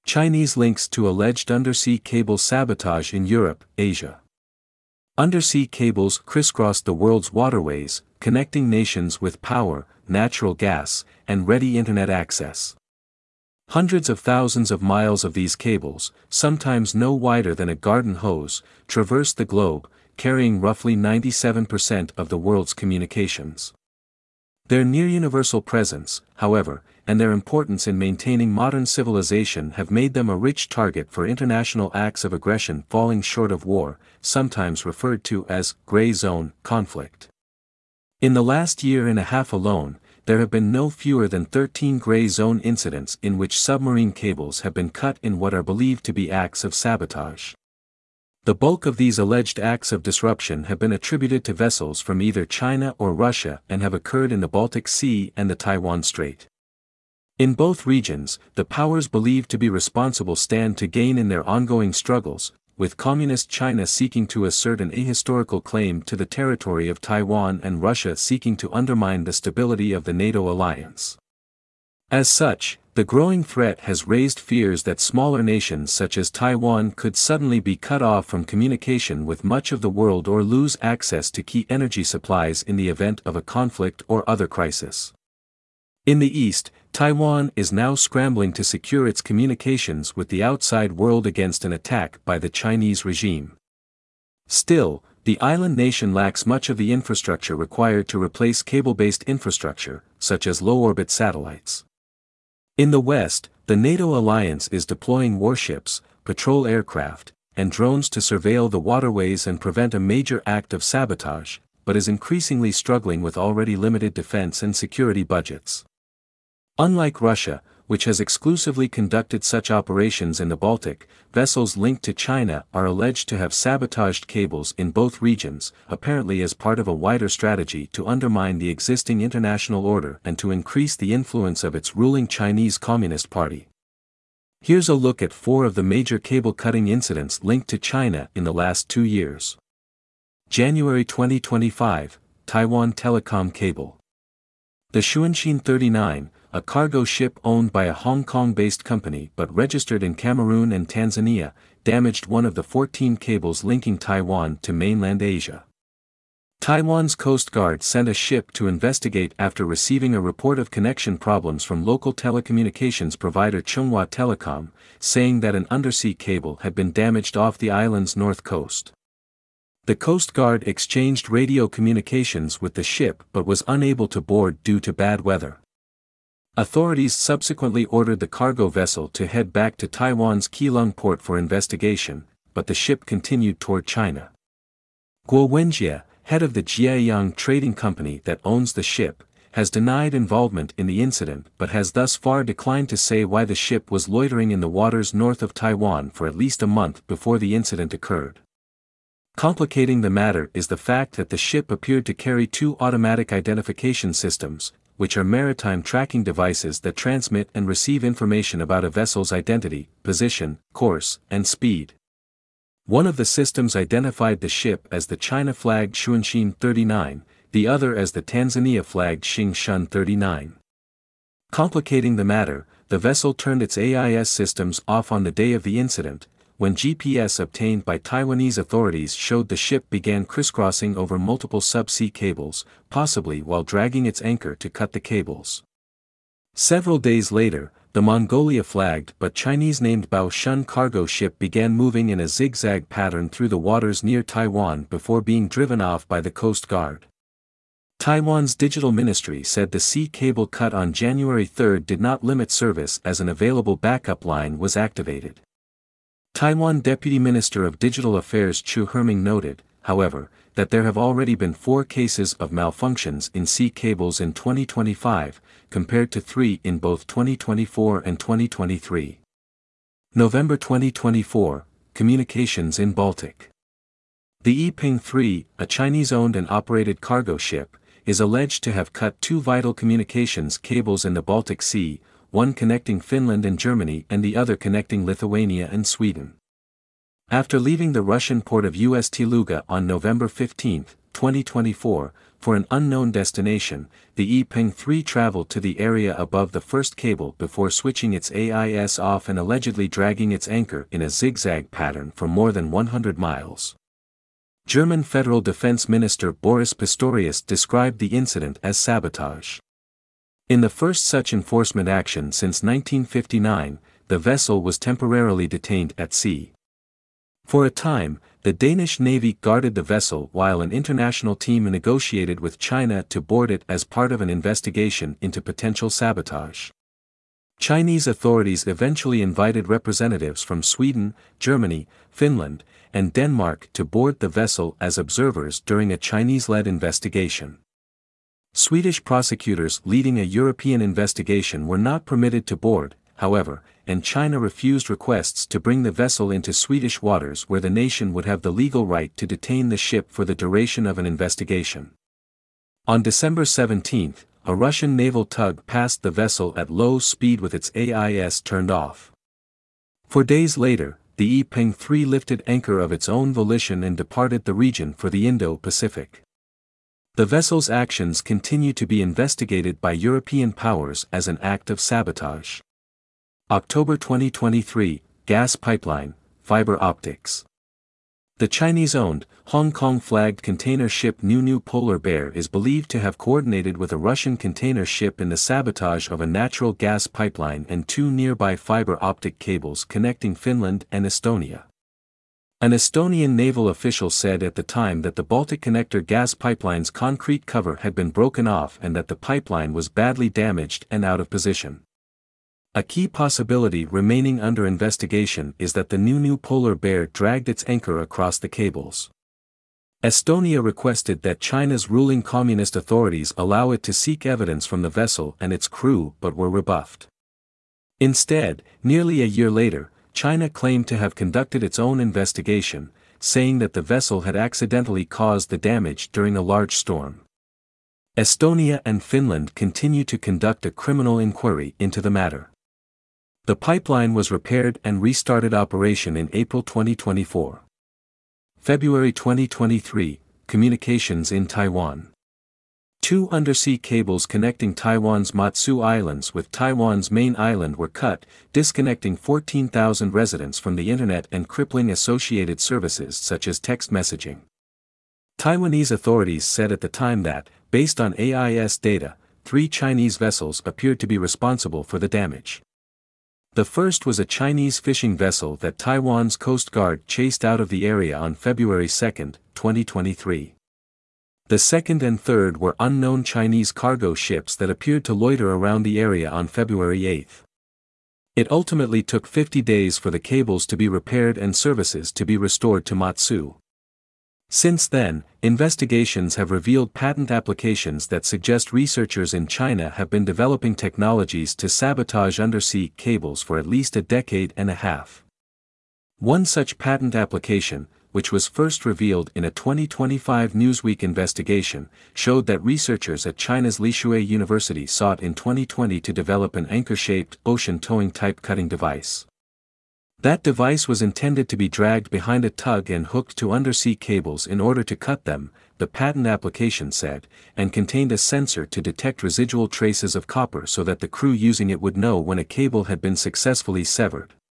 Chinese links to alleged undersea cable sabotage in Europe, Asia. Undersea cables crisscross the world's waterways, connecting nations with power, natural gas, and ready internet access. Hundreds of thousands of miles of these cables, sometimes no wider than a garden hose, traverse the globe, carrying roughly 97% of the world's communications. Their near-universal presence, however, and their importance in maintaining modern civilization have made them a rich target for international acts of aggression falling short of war, sometimes referred to as gray zone conflict. In the last year and a half alone, there have been no fewer than 13 gray zone incidents in which submarine cables have been cut in what are believed to be acts of sabotage. The bulk of these alleged acts of disruption have been attributed to vessels from either China or Russia and have occurred in the Baltic Sea and the Taiwan Strait. In both regions, the powers believed to be responsible stand to gain in their ongoing struggles, with Communist China seeking to assert an ahistorical claim to the territory of Taiwan and Russia seeking to undermine the stability of the NATO alliance. As such, the growing threat has raised fears that smaller nations such as Taiwan could suddenly be cut off from communication with much of the world or lose access to key energy supplies in the event of a conflict or other crisis. In the East, Taiwan is now scrambling to secure its communications with the outside world against an attack by the Chinese regime. Still, the island nation lacks much of the infrastructure required to replace cable-based infrastructure, such as low-orbit satellites. In the West, the NATO alliance is deploying warships, patrol aircraft, and drones to surveil the waterways and prevent a major act of sabotage, but is increasingly struggling with already limited defense and security budgets. Unlike Russia, which has exclusively conducted such operations in the Baltic, vessels linked to China are alleged to have sabotaged cables in both regions, apparently as part of a wider strategy to undermine the existing international order and to increase the influence of its ruling Chinese Communist Party. Here's a look at 4 of the major cable-cutting incidents linked to China in the last 2 years. January 2025, Taiwan Telecom Cable. The Xuanxin 39, a cargo ship owned by a Hong Kong-based company but registered in Cameroon and Tanzania, damaged one of the 14 cables linking Taiwan to mainland Asia. Taiwan's Coast Guard sent a ship to investigate after receiving a report of connection problems from local telecommunications provider Chunghwa Telecom, saying that an undersea cable had been damaged off the island's north coast. The Coast Guard exchanged radio communications with the ship but was unable to board due to bad weather. Authorities subsequently ordered the cargo vessel to head back to Taiwan's Keelung port for investigation, but the ship continued toward China. Guo Wenjie, head of the Jiayang trading company that owns the ship, has denied involvement in the incident but has thus far declined to say why the ship was loitering in the waters north of Taiwan for at least a month before the incident occurred. Complicating the matter is the fact that the ship appeared to carry 2 automatic identification systems, which are maritime tracking devices that transmit and receive information about a vessel's identity, position, course, and speed. One of the systems identified the ship as the China-flagged Xuanxin 39, the other as the Tanzania-flagged Xingshun 39. Complicating the matter, the vessel turned its AIS systems off on the day of the incident, when GPS obtained by Taiwanese authorities showed the ship began crisscrossing over multiple subsea cables, possibly while dragging its anchor to cut the cables. Several days later, the Mongolia-flagged but Chinese-named Baoshun cargo ship began moving in a zigzag pattern through the waters near Taiwan before being driven off by the Coast Guard. Taiwan's digital ministry said the sea cable cut on January 3 did not limit service as an available backup line was activated. Taiwan Deputy Minister of Digital Affairs Chu Herming noted, however, that there have already been 4 cases of malfunctions in sea cables in 2025, compared to 3 in both 2024 and 2023. November 2024, Communications in Baltic. The Yiping 3, a Chinese-owned and operated cargo ship, is alleged to have cut 2 vital communications cables in the Baltic Sea, one connecting Finland and Germany and the other connecting Lithuania and Sweden. After leaving the Russian port of Ust-Luga on November 15, 2024, for an unknown destination, the Yipeng 3 traveled to the area above the first cable before switching its AIS off and allegedly dragging its anchor in a zigzag pattern for more than 100 miles. German Federal Defense Minister Boris Pistorius described the incident as sabotage. In the first such enforcement action since 1959, the vessel was temporarily detained at sea. For a time, the Danish Navy guarded the vessel while an international team negotiated with China to board it as part of an investigation into potential sabotage. Chinese authorities eventually invited representatives from Sweden, Germany, Finland, and Denmark to board the vessel as observers during a Chinese-led investigation. Swedish prosecutors leading a European investigation were not permitted to board, however, and China refused requests to bring the vessel into Swedish waters where the nation would have the legal right to detain the ship for the duration of an investigation. On December 17, a Russian naval tug passed the vessel at low speed with its AIS turned off. 4 days later, the Yipeng 3 lifted anchor of its own volition and departed the region for the Indo-Pacific. The vessel's actions continue to be investigated by European powers as an act of sabotage. October 2023, gas pipeline, fiber optics. The Chinese-owned, Hong Kong-flagged container ship New Polar Bear is believed to have coordinated with a Russian container ship in the sabotage of a natural gas pipeline and 2 nearby fiber optic cables connecting Finland and Estonia. An Estonian naval official said at the time that the Baltic Connector gas pipeline's concrete cover had been broken off and that the pipeline was badly damaged and out of position. A key possibility remaining under investigation is that the New Polar Bear dragged its anchor across the cables. Estonia requested that China's ruling communist authorities allow it to seek evidence from the vessel and its crew but were rebuffed. Instead, nearly a year later, China claimed to have conducted its own investigation, saying that the vessel had accidentally caused the damage during a large storm. Estonia and Finland continue to conduct a criminal inquiry into the matter. The pipeline was repaired and restarted operation in April 2024. February 2023, communications in Taiwan. 2 undersea cables connecting Taiwan's Matsu Islands with Taiwan's main island were cut, disconnecting 14,000 residents from the internet and crippling associated services such as text messaging. Taiwanese authorities said at the time that, based on AIS data, 3 Chinese vessels appeared to be responsible for the damage. The first was a Chinese fishing vessel that Taiwan's Coast Guard chased out of the area on February 2, 2023. The second and third were unknown Chinese cargo ships that appeared to loiter around the area on February 8. It ultimately took 50 days for the cables to be repaired and services to be restored to Matsu. Since then, investigations have revealed patent applications that suggest researchers in China have been developing technologies to sabotage undersea cables for at least a decade and a half. One such patent application, which was first revealed in a 2025 Newsweek investigation, showed that researchers at China's Lishui University sought in 2020 to develop an anchor-shaped, ocean-towing type cutting device. That device was intended to be dragged behind a tug and hooked to undersea cables in order to cut them, the patent application said, and contained a sensor to detect residual traces of copper so that the crew using it would know when a cable had been successfully severed.